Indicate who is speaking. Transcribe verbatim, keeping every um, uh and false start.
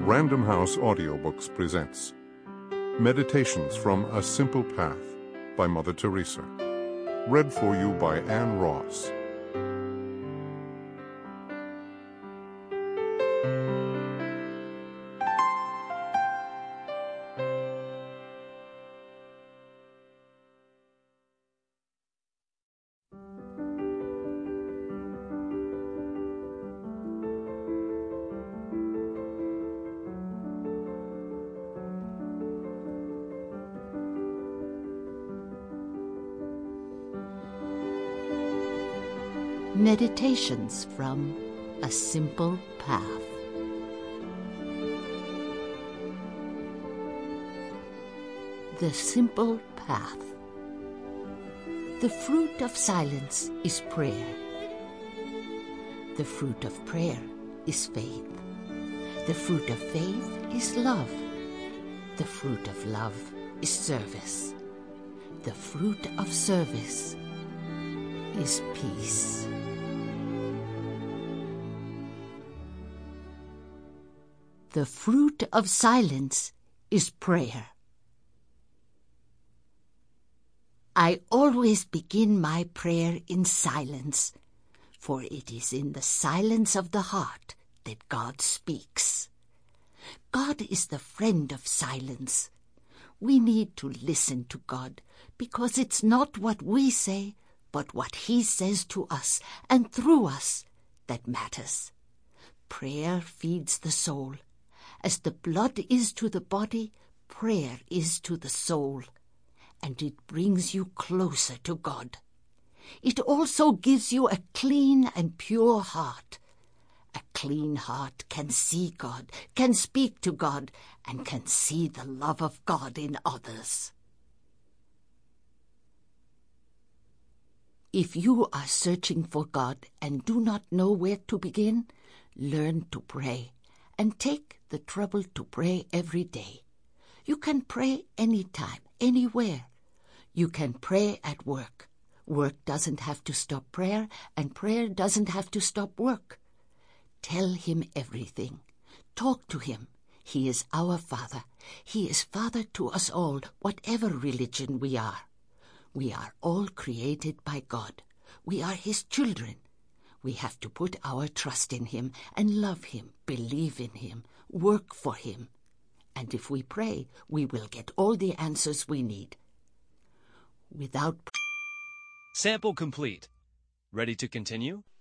Speaker 1: Random House Audiobooks presents Meditations from A Simple Path by Mother Teresa. Read for you by Anne Ross.
Speaker 2: Meditations from A Simple Path. The Simple Path. The fruit of silence is prayer. The fruit of prayer is faith. The fruit of faith is love. The fruit of love is service. The fruit of service is peace. The fruit of silence is prayer. I always begin my prayer in silence, for it is in the silence of the heart that God speaks. God is the friend of silence. We need to listen to God, because it's not what we say, but what He says to us and through us that matters. Prayer feeds the soul. As the blood is to the body, prayer is to the soul, and it brings you closer to God. It also gives you a clean and pure heart. A clean heart can see God, can speak to God, and can see the love of God in others. If you are searching for God and do not know where to begin, learn to pray and take the trouble to pray every day. You can pray anytime, anywhere. You can pray at work. Work doesn't have to stop prayer, and prayer doesn't have to stop work. Tell Him everything. Talk to Him. He is our Father. He is Father to us all, whatever religion we are. We are all created by God. We are His children. We have to put our trust in Him and love Him, believe in Him, work for Him. And if we pray, we will get all the answers we need. Without
Speaker 3: Sample complete. Ready to continue?